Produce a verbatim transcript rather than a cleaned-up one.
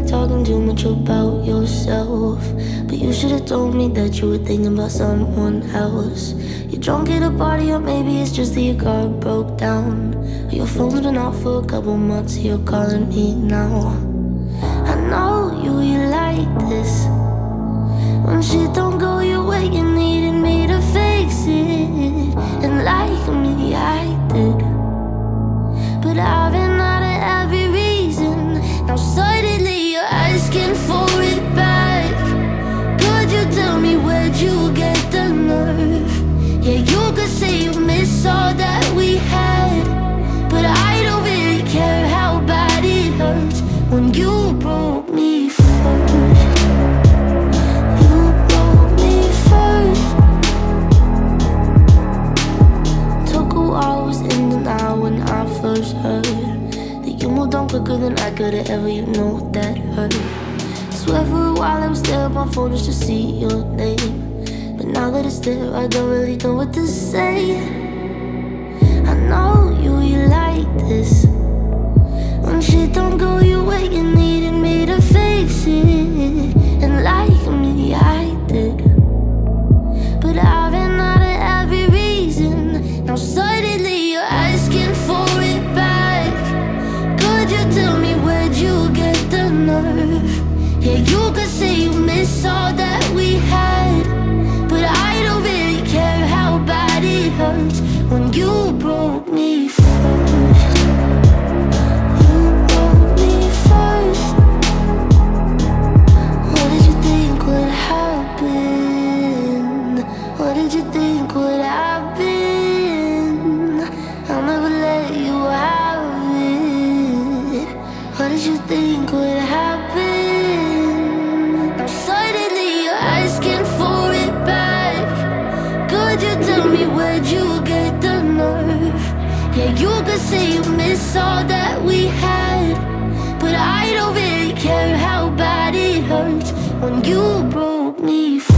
like talking too much about yourself, but you should've told me that you were thinking about someone else. You're drunk at a party, or maybe it's just that your car broke down. Or your phone's been off for a couple months, so you're calling me now. I know you, you like this. When shit don't go your way, you needed me to fix it. And like me, I did. But I've been out of every reason. Now suddenly you're asking for it back. Could you tell me where'd you get the nerve? Yeah, you could say you miss all that we had, but I don't really care how bad it hurts when you broke me first. You broke me first. Took a while, was in denial when I first heard that you moved on quicker than I could've ever, you know that hurt. Swear for a while I was there on my phone just to see your name, but now that it's there, I don't really know what to say. I know you, you like this. When shit don't go your way, you needed me to fix it. And like me, I did. But I've been out of every reason. Now suddenly you're asking for it back. Could you tell me where'd you get the nerve? Yeah, you could say you miss all that we had, but I don't really care how bad it hurts when you broke me first. You broke me first. What did you think would happen? What did you think would happen? I'll never let you have it. What did you think would happen? Now suddenly you're asking for it back. Could you tell me where'd you get the nerve? Yeah, you could say you miss all that we had, but I don't really care how bad it hurts when you broke me.